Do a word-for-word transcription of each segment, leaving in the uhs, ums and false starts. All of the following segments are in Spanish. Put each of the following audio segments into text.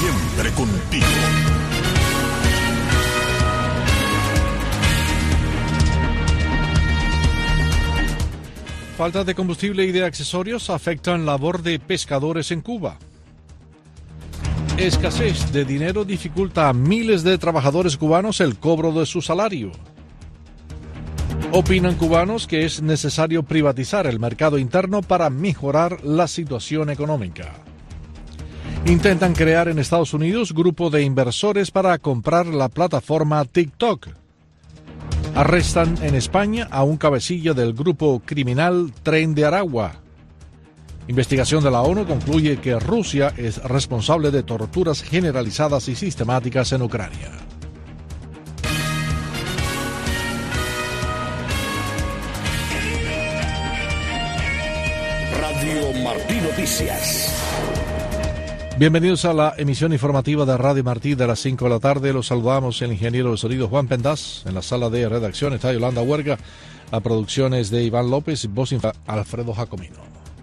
Siempre contigo. Falta de combustible y de accesorios afectan labor de pescadores en Cuba. Escasez de dinero dificulta a miles de trabajadores cubanos el cobro de su salario. Opinan cubanos que es necesario privatizar el mercado interno para mejorar la situación económica. Intentan crear en Estados Unidos grupo de inversores para comprar la plataforma TikTok. Arrestan en España a un cabecilla del grupo criminal Tren de Aragua. Investigación de la ONU concluye que Rusia es responsable de torturas generalizadas y sistemáticas en Ucrania. Radio Martí Noticias. Bienvenidos a la emisión informativa de Radio Martí de las cinco de la tarde. Los saludamos el ingeniero de sonido Juan Pendaz. En la sala de redacción está Yolanda Huerga. La producción es de Iván López y voz infa Alfredo Jacomino.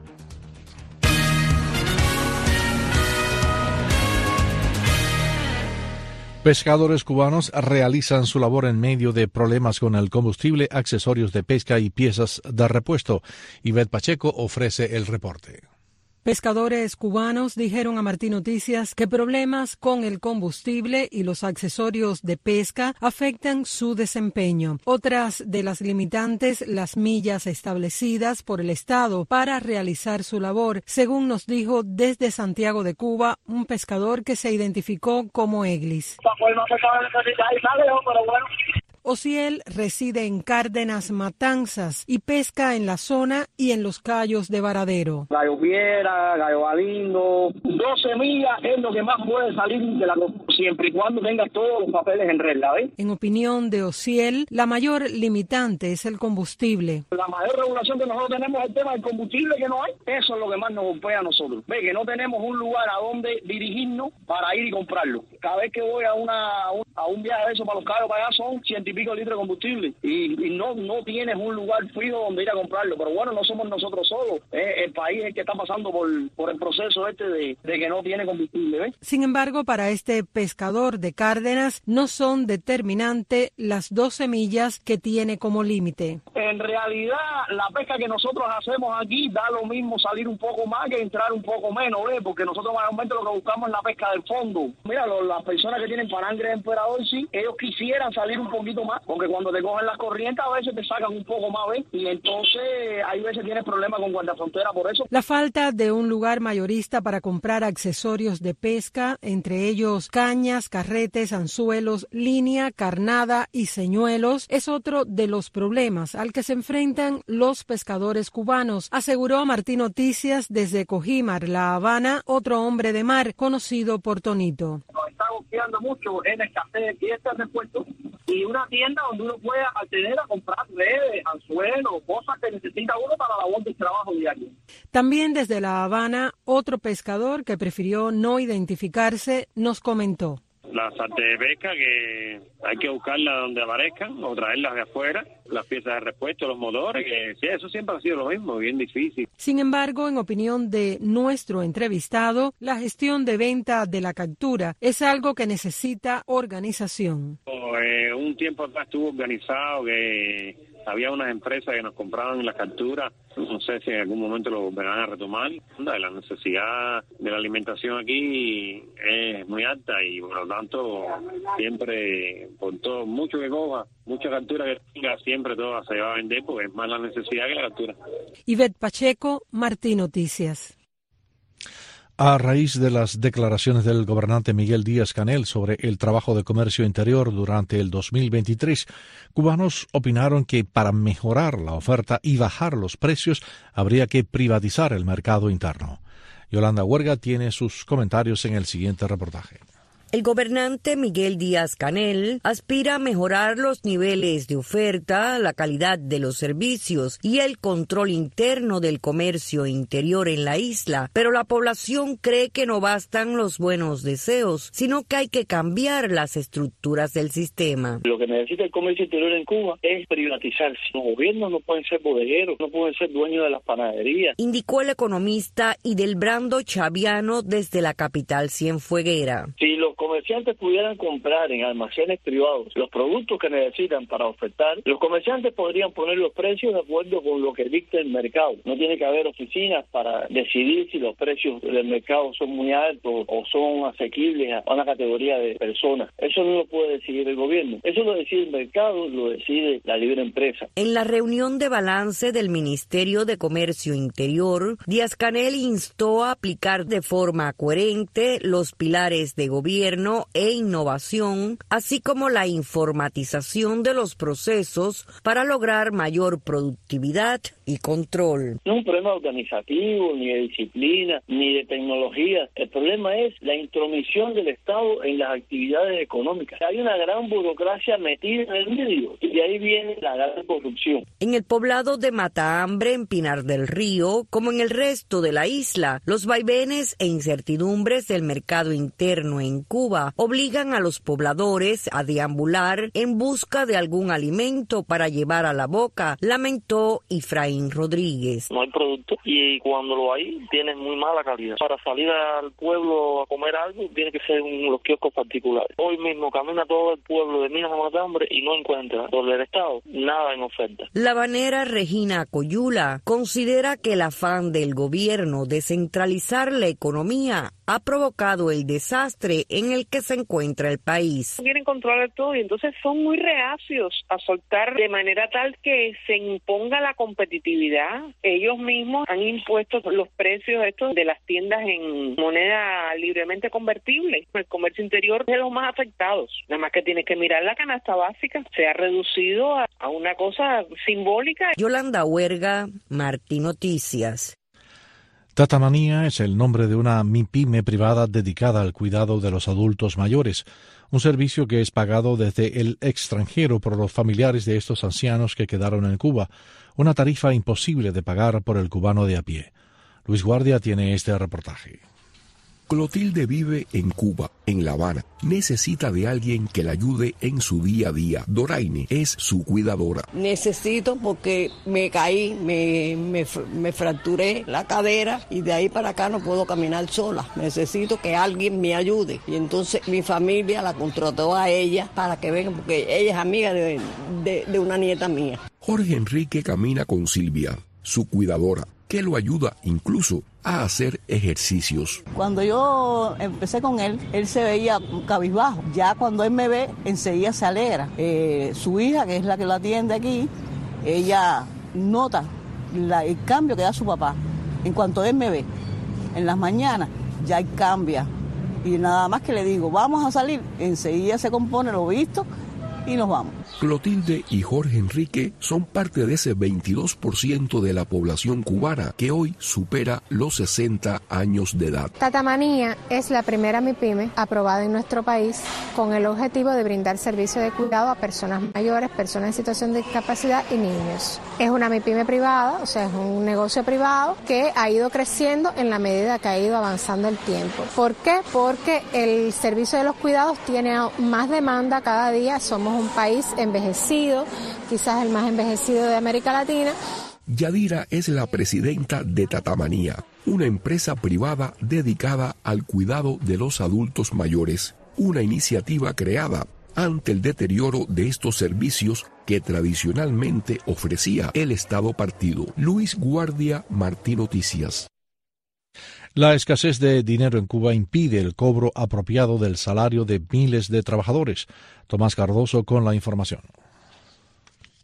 Pescadores cubanos realizan su labor en medio de problemas con el combustible, accesorios de pesca y piezas de repuesto. Ivette Pacheco ofrece el reporte. Pescadores cubanos dijeron a Martí Noticias que problemas con el combustible y los accesorios de pesca afectan su desempeño. Otras de las limitantes, las millas establecidas por el Estado para realizar su labor, según nos dijo desde Santiago de Cuba un pescador que se identificó como Eglis. Osiel reside en Cárdenas, Matanzas, y pesca en la zona y en los cayos de Varadero. Gallo Piedra, Gallo Galindo, doce millas es lo que más puede salir de la siempre y cuando tengas todos los papeles en regla, ¿ves? En opinión de Osiel, la mayor limitante es el combustible. La mayor regulación que nosotros tenemos es el tema del combustible que no hay. Eso es lo que más nos golpea a nosotros. Ve que no tenemos un lugar a donde dirigirnos para ir y comprarlo. Cada vez que voy a una a un viaje de eso para los cayos para allá son ciento y pico litros de combustible y, y no no tienes un lugar fijo donde ir a comprarlo. Pero bueno, no somos nosotros solos. Eh, el país es el que está pasando por, por el proceso este de, de que no tiene combustible, ¿ves? Sin embargo, para este pescador de Cárdenas no son determinante las doce millas que tiene como límite. En realidad, la pesca que nosotros hacemos aquí da lo mismo salir un poco más que entrar un poco menos, ¿ves? Porque nosotros mayormente lo que buscamos es la pesca del fondo. Mira, lo, las personas que tienen palangre de emperador, sí, ellos quisieran salir un poquito más, porque cuando te cogen las corrientes a veces te sacan un poco más, ¿ves? Y entonces hay veces tienes problemas con guardafrontera por eso. La falta de un lugar mayorista para comprar accesorios de pesca, entre ellos cañas, carretes, anzuelos, línea, carnada y señuelos, es otro de los problemas al que se enfrentan los pescadores cubanos, aseguró Martí Noticias desde Cojímar, La Habana, otro hombre de mar conocido por Tonito. Nos está golpeando mucho en la escasez de piezas de puerto y una tienda donde uno pueda acceder a comprar redes, anzuelos, cosas que necesita uno para la labor del trabajo diario. También desde La Habana, otro pescador que prefirió no identificarse nos comentó. Las artes de pesca que hay que buscarlas donde aparezcan o traerlas de afuera, las piezas de repuesto, los motores, que sí, eso siempre ha sido lo mismo, bien difícil. Sin embargo, en opinión de nuestro entrevistado, la gestión de venta de la captura es algo que necesita organización. Eh, un tiempo atrás estuvo organizado que había unas empresas que nos compraban las capturas, no sé si en algún momento lo volverán a retomar. La necesidad de la alimentación aquí es muy alta y por lo tanto siempre, por todo, mucho que coja, mucha captura que tenga, siempre todo se va a vender porque es más la necesidad que la captura. Ivette Pacheco, Martí Noticias. A raíz de las declaraciones del gobernante Miguel Díaz-Canel sobre el trabajo de comercio interior durante el dos mil veintitrés, cubanos opinaron que para mejorar la oferta y bajar los precios habría que privatizar el mercado interno. Yolanda Huerga tiene sus comentarios en el siguiente reportaje. El gobernante Miguel Díaz-Canel aspira a mejorar los niveles de oferta, la calidad de los servicios y el control interno del comercio interior en la isla, pero la población cree que no bastan los buenos deseos, sino que hay que cambiar las estructuras del sistema. Lo que necesita el comercio interior en Cuba es privatizarse. Los gobiernos no pueden ser bodegueros, no pueden ser dueños de las panaderías. Indicó el economista Idelbrando Chaviano desde la capital cienfueguera. Si los comerciantes pudieran comprar en almacenes privados los productos que necesitan para ofertar, los comerciantes podrían poner los precios de acuerdo con lo que dicta el mercado. No tiene que haber oficinas para decidir si los precios del mercado son muy altos o son asequibles a una categoría de personas. Eso no lo puede decidir el gobierno. Eso lo decide el mercado, lo decide la libre empresa. En la reunión de balance del Ministerio de Comercio Interior, Díaz-Canel instó a aplicar de forma coherente los pilares de gobierno e innovación, así como la informatización de los procesos para lograr mayor productividad y control. No es un problema organizativo, ni de disciplina, ni de tecnología. El problema es la intromisión del Estado en las actividades económicas. Hay una gran burocracia metida en el medio y de ahí viene la gran corrupción. En el poblado de Matahambre, en Pinar del Río, como en el resto de la isla, los vaivenes e incertidumbres del mercado interno en Cuba obligan a los pobladores a deambular en busca de algún alimento para llevar a la boca, lamentó Efraín Rodríguez. No hay producto y cuando lo hay tiene muy mala calidad. Para salir al pueblo a comer algo tiene que ser en los kioscos particulares. Hoy mismo camina todo el pueblo de Minas a Matahambre y no encuentra por el Estado nada en oferta. La banera Regina Coyula considera que el afán del gobierno de centralizar la economía ha provocado el desastre en el que se encuentra el país. Quieren controlar todo y entonces son muy reacios a soltar de manera tal que se imponga la competitividad. Ellos mismos han impuesto los precios estos de las tiendas en moneda libremente convertible. El comercio interior es de los más afectados. Nada más que tienes que mirar la canasta básica. Se ha reducido a, a una cosa simbólica. Yolanda Huerga, Martí Noticias. Tatamanía es el nombre de una MIPYME privada dedicada al cuidado de los adultos mayores, un servicio que es pagado desde el extranjero por los familiares de estos ancianos que quedaron en Cuba, una tarifa imposible de pagar por el cubano de a pie. Luis Guardia tiene este reportaje. Clotilde vive en Cuba, en La Habana. Necesita de alguien que la ayude en su día a día. Doraine es su cuidadora. Necesito porque me caí, me, me, me fracturé la cadera y de ahí para acá no puedo caminar sola. Necesito que alguien me ayude. Y entonces mi familia la contrató a ella para que venga, porque ella es amiga de, de, de una nieta mía. Jorge Enrique camina con Silvia, su cuidadora, que lo ayuda incluso a hacer ejercicios. Cuando yo empecé con él, él se veía cabizbajo. Ya cuando él me ve, enseguida se alegra. Eh, su hija, que es la que lo atiende aquí, ella nota la, el cambio que da su papá. En cuanto él me ve, en las mañanas, ya él cambia. Y nada más que le digo, vamos a salir, enseguida se compone lo visto y nos vamos. Clotilde y Jorge Enrique son parte de ese veintidós por ciento de la población cubana que hoy supera los sesenta años de edad. Tatamanía es la primera MIPYME aprobada en nuestro país con el objetivo de brindar servicio de cuidado a personas mayores, personas en situación de discapacidad y niños. Es una MIPYME privada, o sea, es un negocio privado que ha ido creciendo en la medida que ha ido avanzando el tiempo. ¿Por qué? Porque el servicio de los cuidados tiene más demanda cada día. Somos un país envejecido, quizás el más envejecido de América Latina. Yadira es la presidenta de Tatamanía, una empresa privada dedicada al cuidado de los adultos mayores, una iniciativa creada ante el deterioro de estos servicios que tradicionalmente ofrecía el Estado partido. Luis Guardia, Martí Noticias. La escasez de dinero en Cuba impide el cobro apropiado del salario de miles de trabajadores. Tomás Cardoso con la información.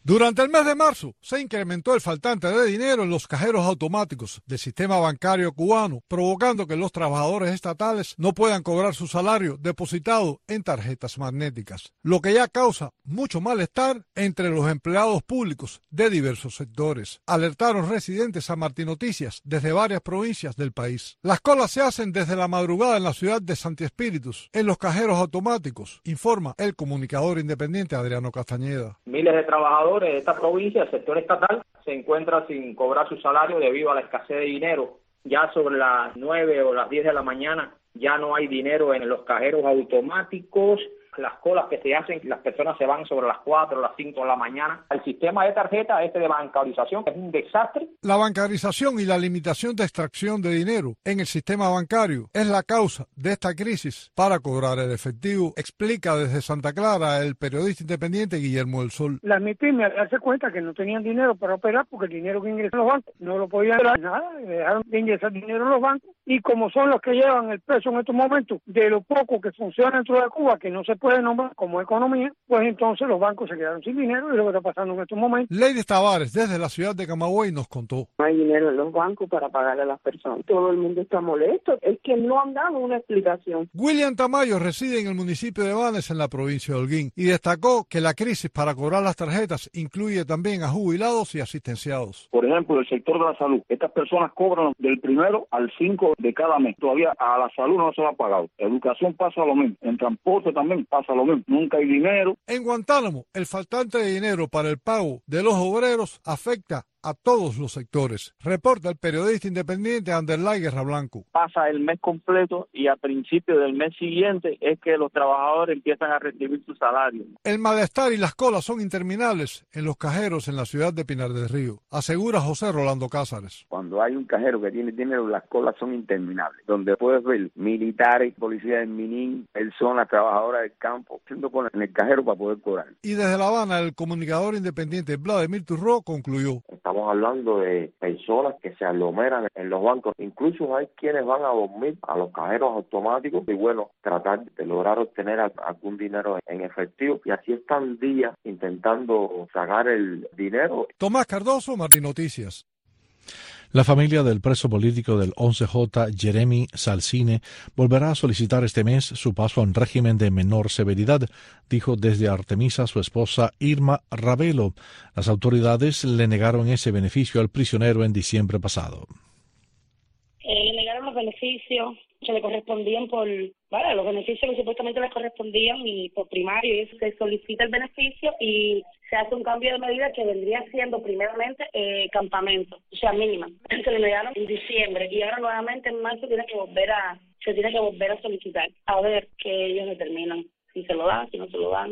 Durante el mes de marzo se incrementó el faltante de dinero en los cajeros automáticos del sistema bancario cubano, provocando que los trabajadores estatales no puedan cobrar su salario depositado en tarjetas magnéticas, lo que ya causa mucho malestar entre los empleados públicos de diversos sectores, alertaron residentes a Martín Noticias desde varias provincias del país. Las colas se hacen desde la madrugada en la ciudad de Santi Espíritus, en los cajeros automáticos, informa el comunicador independiente Adriano Castañeda. Miles de trabajadores de esta provincia, el sector estatal, se encuentra sin cobrar su salario debido a la escasez de dinero. Ya sobre las nueve o las diez de la mañana ya no hay dinero en los cajeros automáticos. Las colas que se hacen, las personas se van sobre las cuatro o las cinco de la mañana. El sistema de tarjeta este de bancarización es un desastre. La bancarización y la limitación de extracción de dinero en el sistema bancario es la causa de esta crisis para cobrar el efectivo, explica desde Santa Clara el periodista independiente Guillermo del Sol. Las MIPYME al darse cuenta que no tenían dinero para operar porque el dinero que ingresa a los bancos no lo podían dar nada, dejaron de ingresar dinero en los bancos y como son los que llevan el peso en estos momentos de lo poco que funciona dentro de Cuba, que no se puede nombrar como economía, pues entonces los bancos se quedaron sin dinero y es lo que está pasando en estos momentos. Lady Tavares, desde la ciudad de Camagüey, nos contó. No hay dinero en los bancos para pagar a las personas. Todo el mundo está molesto. Es que no han dado una explicación. William Tamayo reside en el municipio de Banes, en la provincia de Holguín, y destacó que la crisis para cobrar las tarjetas incluye también a jubilados y asistenciados. Por ejemplo, el sector de la salud. Estas personas cobran del primero al cinco de cada mes. Todavía a la salud no se lo ha pagado. Educación pasa lo mismo. En transporte también pasa lo mismo. Nunca hay dinero. En Guantánamo, el faltante de dinero para el pago de los obreros afecta a todos los sectores, reporta el periodista independiente Anderlay Guerra Blanco. Pasa el mes completo y a principio del mes siguiente es que los trabajadores empiezan a recibir su salario. El malestar y las colas son interminables en los cajeros en la ciudad de Pinar del Río, asegura José Rolando Cázares. Cuando hay un cajero que tiene dinero, las colas son interminables, donde puedes ver militares, policías del Minin, personas, trabajadoras del campo, haciendo cola en el cajero para poder cobrar. Y desde La Habana, el comunicador independiente Vladimir Turró concluyó. Estamos hablando de personas que se aglomeran en los bancos. Incluso hay quienes van a dormir a los cajeros automáticos y, bueno, tratar de lograr obtener algún dinero en efectivo. Y así están días intentando sacar el dinero. Tomás Cardoso, Martín Noticias. La familia del preso político del once J, Jeremy Salcine, volverá a solicitar este mes su paso a un régimen de menor severidad, dijo desde Artemisa su esposa Irma Ravelo. Las autoridades le negaron ese beneficio al prisionero en diciembre pasado. Eh, negaron los beneficios que le correspondían por, vale, los beneficios que supuestamente les correspondían y por primario, y eso se solicita el beneficio y se hace un cambio de medida que vendría siendo primeramente eh, campamento, o sea, mínima. Se le negaron en diciembre y ahora nuevamente en marzo tiene que volver a, se tiene que volver a solicitar, a ver que ellos determinan si se lo dan, si no se lo dan.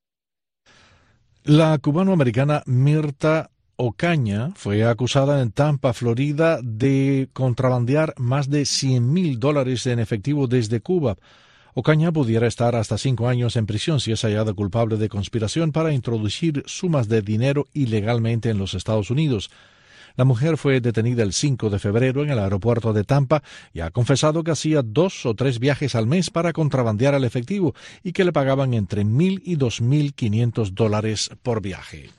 La cubanoamericana Mirta Ocaña fue acusada en Tampa, Florida, de contrabandear más de cien mil dólares en efectivo desde Cuba. Ocaña pudiera estar hasta cinco años en prisión si es hallada culpable de conspiración para introducir sumas de dinero ilegalmente en los Estados Unidos. La mujer fue detenida el cinco de febrero en el aeropuerto de Tampa y ha confesado que hacía dos o tres viajes al mes para contrabandear el efectivo y que le pagaban entre mil y dos mil quinientos dólares por viaje.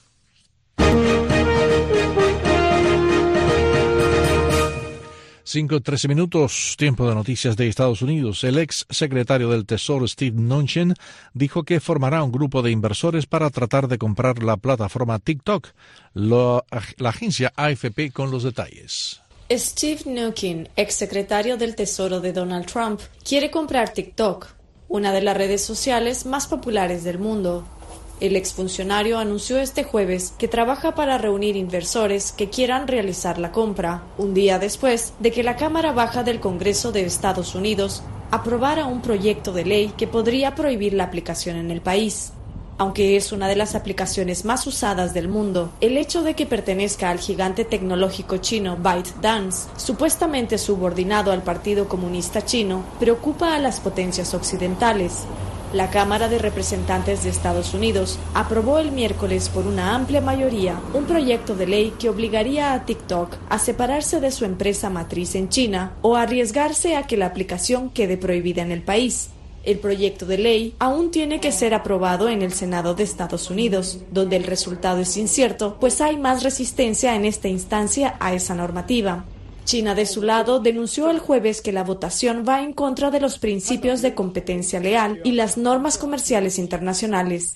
Cinco trece minutos, tiempo de noticias de Estados Unidos. El ex secretario del Tesoro Steve Mnuchin dijo que formará un grupo de inversores para tratar de comprar la plataforma TikTok. Lo, la agencia A F P con los detalles. Steve Mnuchin, ex secretario del Tesoro de Donald Trump, quiere comprar TikTok, una de las redes sociales más populares del mundo. El exfuncionario anunció este jueves que trabaja para reunir inversores que quieran realizar la compra, un día después de que la Cámara Baja del Congreso de Estados Unidos aprobara un proyecto de ley que podría prohibir la aplicación en el país. Aunque es una de las aplicaciones más usadas del mundo, el hecho de que pertenezca al gigante tecnológico chino ByteDance, supuestamente subordinado al Partido Comunista Chino, preocupa a las potencias occidentales. La Cámara de Representantes de Estados Unidos aprobó el miércoles por una amplia mayoría un proyecto de ley que obligaría a TikTok a separarse de su empresa matriz en China o a arriesgarse a que la aplicación quede prohibida en el país. El proyecto de ley aún tiene que ser aprobado en el Senado de Estados Unidos, donde el resultado es incierto, pues hay más resistencia en esta instancia a esa normativa. China, de su lado, denunció el jueves que la votación va en contra de los principios de competencia leal y las normas comerciales internacionales.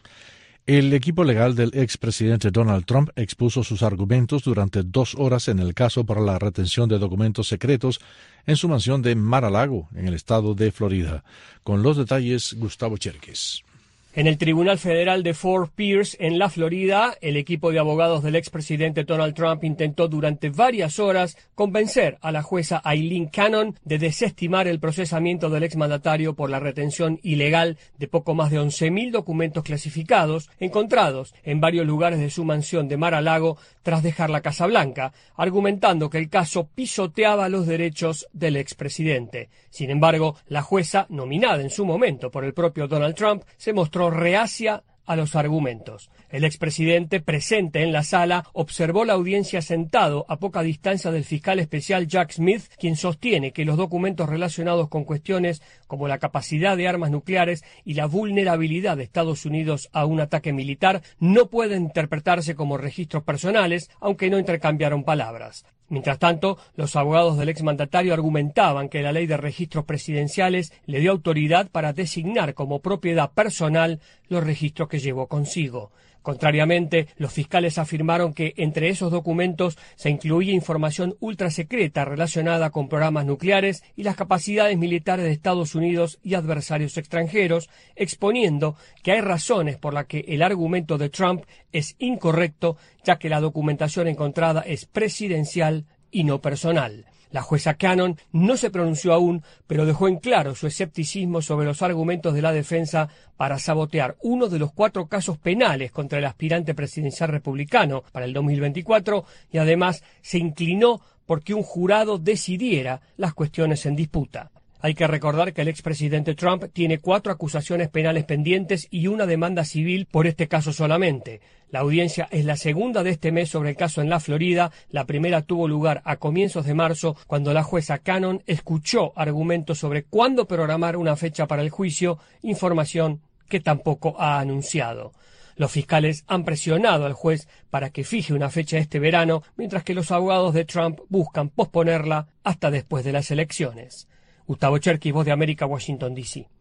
El equipo legal del expresidente Donald Trump expuso sus argumentos durante dos horas en el caso por la retención de documentos secretos en su mansión de Mar-a-Lago, en el estado de Florida. Con los detalles, Gustavo Cherkis. En el Tribunal Federal de Fort Pierce, en la Florida, el equipo de abogados del expresidente Donald Trump intentó durante varias horas convencer a la jueza Aileen Cannon de desestimar el procesamiento del exmandatario por la retención ilegal de poco más de once mil documentos clasificados encontrados en varios lugares de su mansión de Mar-a-Lago tras dejar la Casa Blanca, argumentando que el caso pisoteaba los derechos del expresidente. Sin embargo, la jueza, nominada en su momento por el propio Donald Trump, se mostró reacia a los argumentos. El expresidente, presente en la sala, observó la audiencia sentado a poca distancia del fiscal especial Jack Smith, quien sostiene que los documentos relacionados con cuestiones como la capacidad de armas nucleares y la vulnerabilidad de Estados Unidos a un ataque militar no pueden interpretarse como registros personales, aunque no intercambiaron palabras. Mientras tanto, los abogados del exmandatario argumentaban que la ley de registros presidenciales le dio autoridad para designar como propiedad personal los registros que llevó consigo. Contrariamente, los fiscales afirmaron que entre esos documentos se incluía información ultrasecreta relacionada con programas nucleares y las capacidades militares de Estados Unidos y adversarios extranjeros, exponiendo que hay razones por las que el argumento de Trump es incorrecto, ya que la documentación encontrada es presidencial y no personal. La jueza Cannon no se pronunció aún, pero dejó en claro su escepticismo sobre los argumentos de la defensa para sabotear uno de los cuatro casos penales contra el aspirante presidencial republicano para el dos mil veinticuatro y además se inclinó por que un jurado decidiera las cuestiones en disputa. Hay que recordar que el expresidente Trump tiene cuatro acusaciones penales pendientes y una demanda civil por este caso solamente. La audiencia es la segunda de este mes sobre el caso en la Florida. La primera tuvo lugar a comienzos de marzo, cuando la jueza Cannon escuchó argumentos sobre cuándo programar una fecha para el juicio, información que tampoco ha anunciado. Los fiscales han presionado al juez para que fije una fecha este verano, mientras que los abogados de Trump buscan posponerla hasta después de las elecciones. Gustavo Cherkis, Voz de América, Washington, D C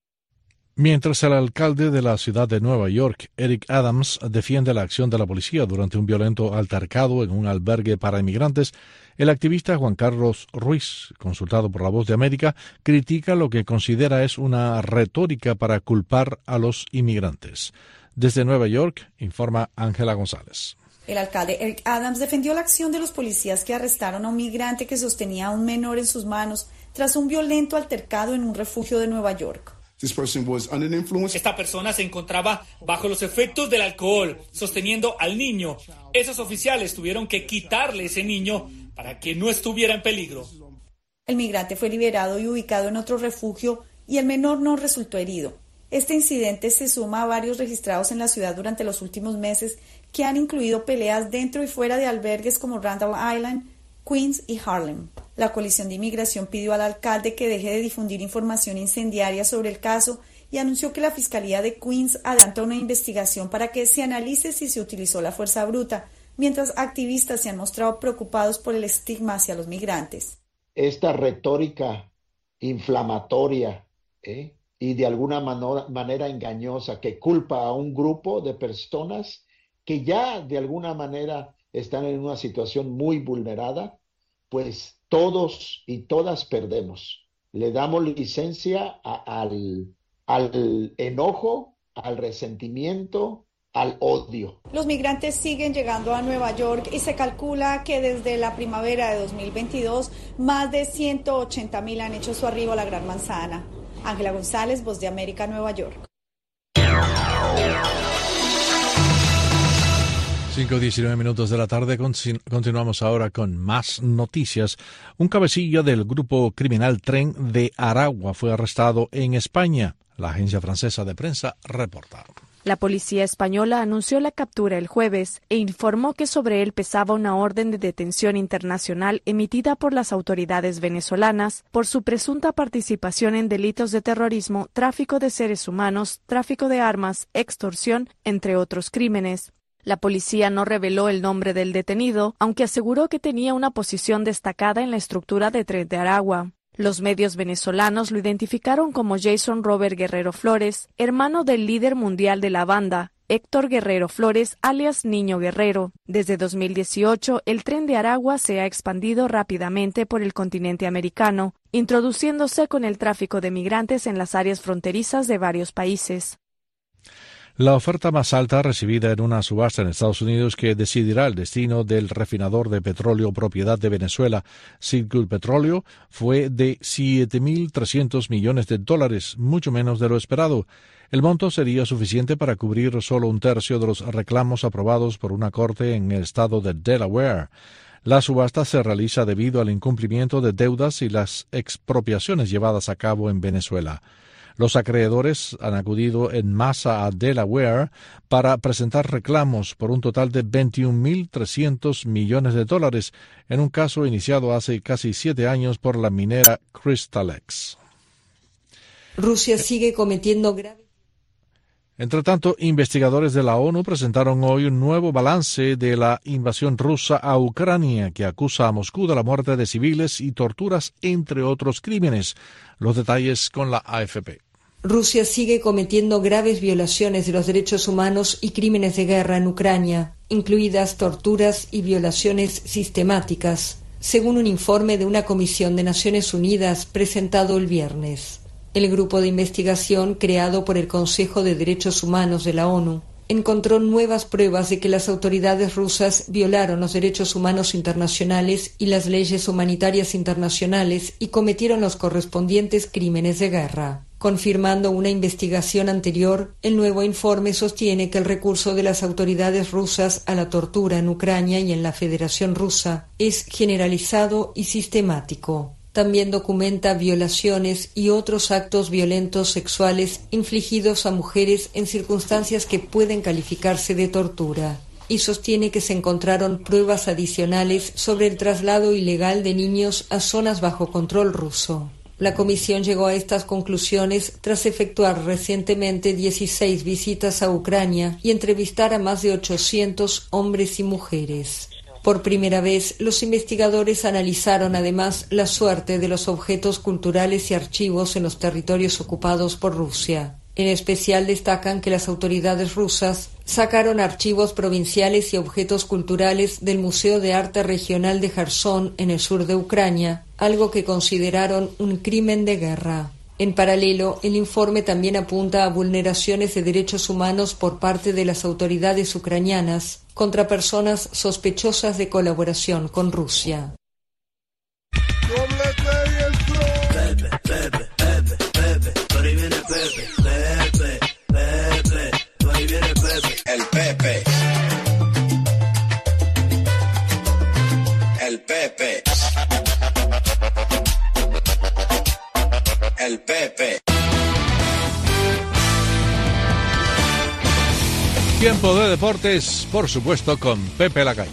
Mientras el alcalde de la ciudad de Nueva York, Eric Adams, defiende la acción de la policía durante un violento altercado en un albergue para inmigrantes, el activista Juan Carlos Ruiz, consultado por la Voz de América, critica lo que considera es una retórica para culpar a los inmigrantes. Desde Nueva York, informa Ángela González. El alcalde Eric Adams defendió la acción de los policías que arrestaron a un migrante que sostenía a un menor en sus manos tras un violento altercado en un refugio de Nueva York. Esta persona se encontraba bajo los efectos del alcohol, sosteniendo al niño. Esos oficiales tuvieron que quitarle ese niño para que no estuviera en peligro. El migrante fue liberado y ubicado en otro refugio y el menor no resultó herido. Este incidente se suma a varios registrados en la ciudad durante los últimos meses que han incluido peleas dentro y fuera de albergues como Randall Island, Queens y Harlem. La coalición de inmigración pidió al alcalde que deje de difundir información incendiaria sobre el caso y anunció que la Fiscalía de Queens adelanta una investigación para que se analice si se utilizó la fuerza bruta, mientras activistas se han mostrado preocupados por el estigma hacia los migrantes. Esta retórica inflamatoria ¿eh? y de alguna manera, manera engañosa que culpa a un grupo de personas que ya de alguna manera están en una situación muy vulnerada, pues todos y todas perdemos. Le damos licencia a, al, al enojo, al resentimiento, al odio. Los migrantes siguen llegando a Nueva York y se calcula que desde la primavera de dos mil veintidós más de ciento ochenta mil han hecho su arribo a la Gran Manzana. Ángela González, Voz de América, Nueva York. cinco diecinueve minutos de la tarde, continuamos ahora con más noticias. Un cabecilla del grupo criminal Tren de Aragua fue arrestado en España. La agencia francesa de prensa reporta. La policía española anunció la captura el jueves e informó que sobre él pesaba una orden de detención internacional emitida por las autoridades venezolanas por su presunta participación en delitos de terrorismo, tráfico de seres humanos, tráfico de armas, extorsión, entre otros crímenes. La policía no reveló el nombre del detenido, aunque aseguró que tenía una posición destacada en la estructura de Tren de Aragua. Los medios venezolanos lo identificaron como Jason Robert Guerrero Flores, hermano del líder mundial de la banda, Héctor Guerrero Flores, alias Niño Guerrero. Desde dos mil dieciocho, el Tren de Aragua se ha expandido rápidamente por el continente americano, introduciéndose con el tráfico de migrantes en las áreas fronterizas de varios países. La oferta más alta recibida en una subasta en Estados Unidos que decidirá el destino del refinador de petróleo propiedad de Venezuela, Citgo Petróleo, fue de siete mil trescientos millones de dólares, mucho menos de lo esperado. El monto sería suficiente para cubrir solo un tercio de los reclamos aprobados por una corte en el estado de Delaware. La subasta se realiza debido al incumplimiento de deudas y las expropiaciones llevadas a cabo en Venezuela. Los acreedores han acudido en masa a Delaware para presentar reclamos por un total de veintiún mil trescientos millones de dólares en un caso iniciado hace casi siete años por la minera Crystalex. Rusia sigue cometiendo graves. Entre tanto, investigadores de la ONU presentaron hoy un nuevo balance de la invasión rusa a Ucrania que acusa a Moscú de la muerte de civiles y torturas, entre otros crímenes. Los detalles con la A F P. Rusia sigue cometiendo graves violaciones de los derechos humanos y crímenes de guerra en Ucrania, incluidas torturas y violaciones sistemáticas, según un informe de una comisión de Naciones Unidas presentado el viernes. El grupo de investigación creado por el Consejo de Derechos Humanos de la ONU encontró nuevas pruebas de que las autoridades rusas violaron los derechos humanos internacionales y las leyes humanitarias internacionales y cometieron los correspondientes crímenes de guerra. Confirmando una investigación anterior, el nuevo informe sostiene que el recurso de las autoridades rusas a la tortura en Ucrania y en la Federación Rusa es generalizado y sistemático. También documenta violaciones y otros actos violentos sexuales infligidos a mujeres en circunstancias que pueden calificarse de tortura, y sostiene que se encontraron pruebas adicionales sobre el traslado ilegal de niños a zonas bajo control ruso. La comisión llegó a estas conclusiones tras efectuar recientemente dieciséis visitas a Ucrania y entrevistar a más de ochocientos hombres y mujeres. Por primera vez, los investigadores analizaron además la suerte de los objetos culturales y archivos en los territorios ocupados por Rusia. En especial destacan que las autoridades rusas sacaron archivos provinciales y objetos culturales del Museo de Arte Regional de Jersón en el sur de Ucrania, algo que consideraron un crimen de guerra. En paralelo, el informe también apunta a vulneraciones de derechos humanos por parte de las autoridades ucranianas contra personas sospechosas de colaboración con Rusia. El Pepe. El Pepe. El Pepe. Tiempo de deportes, por supuesto, con Pepe Lacayo.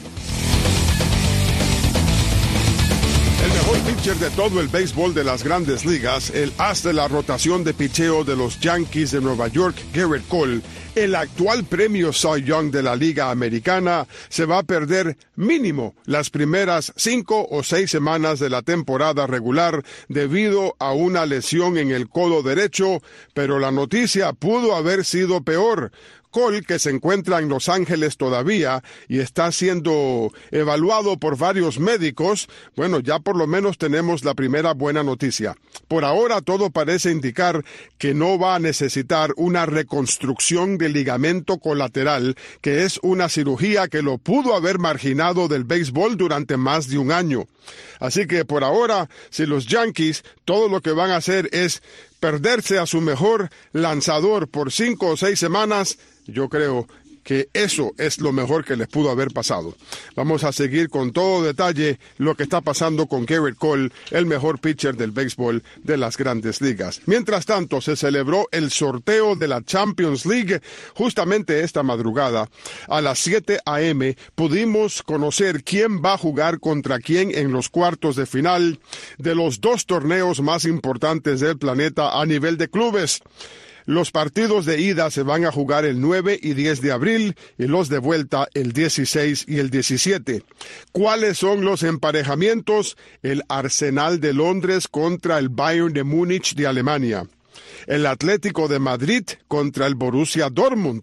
El mejor pitcher de todo el béisbol de las grandes ligas, el as de la rotación de picheo de los Yankees de Nueva York, Gerrit Cole, el actual premio Cy Young de la Liga Americana, se va a perder mínimo las primeras cinco o seis semanas de la temporada regular debido a una lesión en el codo derecho, pero la noticia pudo haber sido peor. Cole, que se encuentra en Los Ángeles todavía y está siendo evaluado por varios médicos, bueno, ya por lo menos tenemos la primera buena noticia. Por ahora todo parece indicar que no va a necesitar una reconstrucción del ligamento colateral, que es una cirugía que lo pudo haber marginado del béisbol durante más de un año. Así que por ahora, si los Yankees todo lo que van a hacer es perderse a su mejor lanzador por cinco o seis semanas, yo creo que eso es lo mejor que les pudo haber pasado. Vamos a seguir con todo detalle lo que está pasando con Gerrit Cole, el mejor pitcher del béisbol de las Grandes Ligas. Mientras tanto, se celebró el sorteo de la Champions League justamente esta madrugada. A las siete a eme pudimos conocer quién va a jugar contra quién en los cuartos de final de los dos torneos más importantes del planeta a nivel de clubes. Los partidos de ida se van a jugar el nueve y diez de abril y los de vuelta el dieciséis y el diecisiete. ¿Cuáles son los emparejamientos? El Arsenal de Londres contra el Bayern de Múnich de Alemania. El Atlético de Madrid contra el Borussia Dortmund.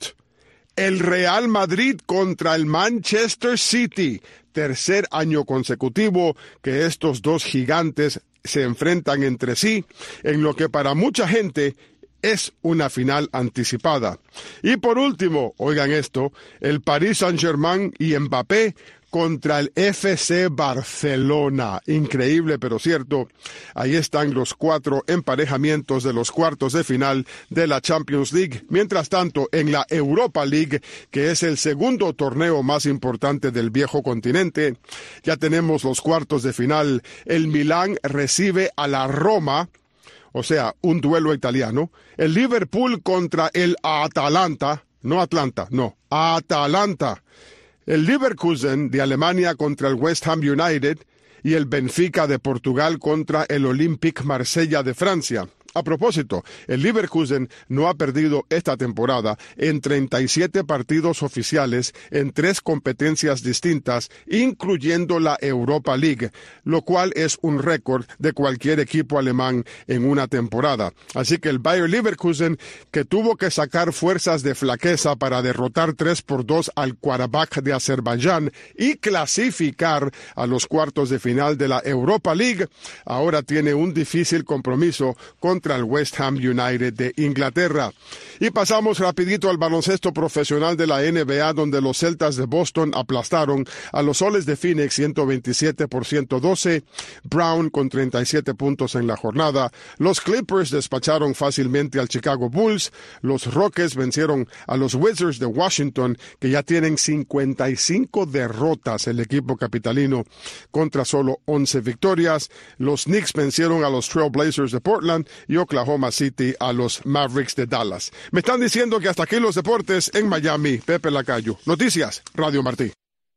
El Real Madrid contra el Manchester City. Tercer año consecutivo que estos dos gigantes se enfrentan entre sí, en lo que para mucha gente es una final anticipada. Y por último, oigan esto, el Paris Saint-Germain y Mbappé contra el F C Barcelona. Increíble, pero cierto. Ahí están los cuatro emparejamientos de los cuartos de final de la Champions League. Mientras tanto, en la Europa League, que es el segundo torneo más importante del viejo continente, ya tenemos los cuartos de final. El Milán recibe a la Roma, o sea, un duelo italiano. El Liverpool contra el Atalanta, no Atlanta, no, Atalanta. El Leverkusen de Alemania contra el West Ham United y el Benfica de Portugal contra el Olympique Marsella de Francia. A propósito, el Leverkusen no ha perdido esta temporada en treinta y siete partidos oficiales en tres competencias distintas, incluyendo la Europa League, lo cual es un récord de cualquier equipo alemán en una temporada. Así que el Bayer Leverkusen, que tuvo que sacar fuerzas de flaqueza para derrotar tres por dos al Qarabaj de Azerbaiyán y clasificar a los cuartos de final de la Europa League, ahora tiene un difícil compromiso contra el West Ham United de Inglaterra. Y pasamos rapidito al baloncesto profesional de la N B A, donde los Celtas de Boston aplastaron a los Soles de Phoenix ciento veintisiete por ciento doce, Brown con treinta y siete puntos en la jornada. Los Clippers despacharon fácilmente al Chicago Bulls. Los Rockets vencieron a los Wizards de Washington, que ya tienen cincuenta y cinco derrotas el equipo capitalino contra solo once victorias. Los Knicks vencieron a los Trail Blazers de Portland y Oklahoma City a los Mavericks de Dallas. Me están diciendo que hasta aquí los deportes en Miami. Pepe Lacayo. Noticias, Radio Martí.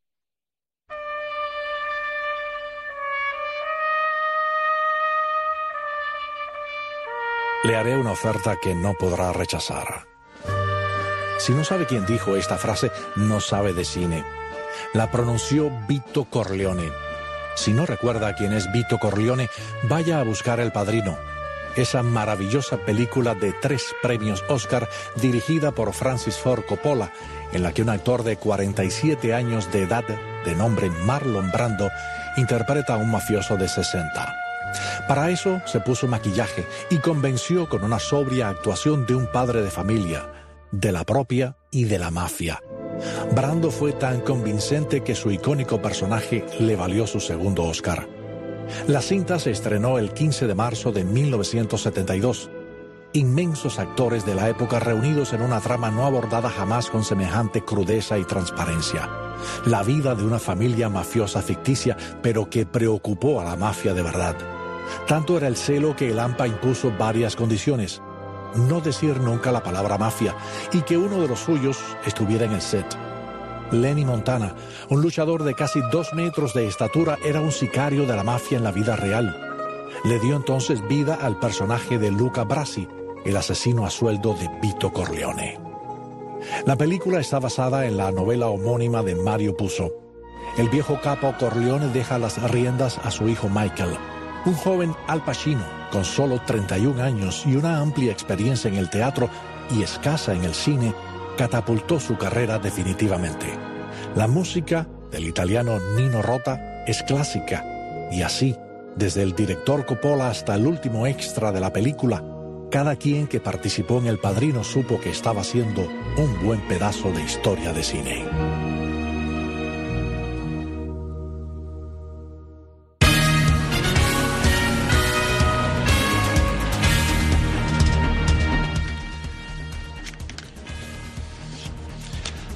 Le haré una oferta que no podrá rechazar. Si no sabe quién dijo esta frase, no sabe de cine. La pronunció Vito Corleone. Si no recuerda quién es Vito Corleone, vaya a buscar El Padrino, esa maravillosa película de tres premios Oscar dirigida por Francis Ford Coppola, en la que un actor de cuarenta y siete años de edad, de nombre Marlon Brando, interpreta a un mafioso de sesenta. Para eso se puso maquillaje y convenció con una sobria actuación de un padre de familia, de la propia y de la mafia. Brando fue tan convincente que su icónico personaje le valió su segundo Oscar. La cinta se estrenó el quince de marzo de mil novecientos setenta y dos. Inmensos actores de la época reunidos en una trama no abordada jamás con semejante crudeza y transparencia. La vida de una familia mafiosa ficticia, pero que preocupó a la mafia de verdad. Tanto era el celo que el AMPA impuso varias condiciones: no decir nunca la palabra mafia y que uno de los suyos estuviera en el set. Lenny Montana, un luchador de casi dos metros de estatura, era un sicario de la mafia en la vida real. Le dio entonces vida al personaje de Luca Brasi, el asesino a sueldo de Vito Corleone. La película está basada en la novela homónima de Mario Puzo. El viejo capo Corleone deja las riendas a su hijo Michael, un joven Al Pacino con solo treinta y un años y una amplia experiencia en el teatro y escasa en el cine. Catapultó su carrera definitivamente. La música del italiano Nino Rota es clásica, y así, desde el director Coppola hasta el último extra de la película, cada quien que participó en El Padrino supo que estaba haciendo un buen pedazo de historia de cine.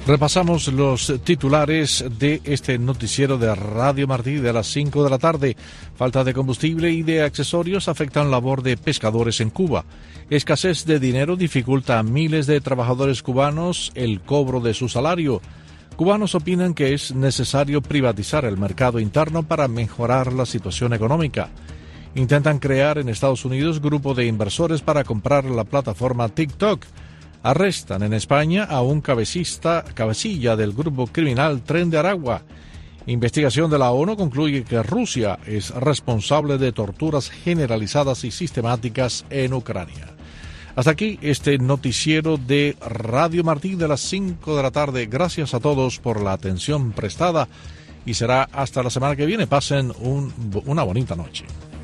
Repasamos los titulares de este noticiero de Radio Martí de las cinco de la tarde. Falta de combustible y de accesorios afectan la labor de pescadores en Cuba. Escasez de dinero dificulta a miles de trabajadores cubanos el cobro de su salario. Cubanos opinan que es necesario privatizar el mercado interno para mejorar la situación económica. Intentan crear en Estados Unidos grupo de inversores para comprar la plataforma TikTok. Arrestan en España a un cabecista, cabecilla del grupo criminal Tren de Aragua. Investigación de la ONU concluye que Rusia es responsable de torturas generalizadas y sistemáticas en Ucrania. Hasta aquí este noticiero de Radio Martí de las cinco de la tarde. Gracias a todos por la atención prestada y será hasta la semana que viene. Pasen un, una bonita noche.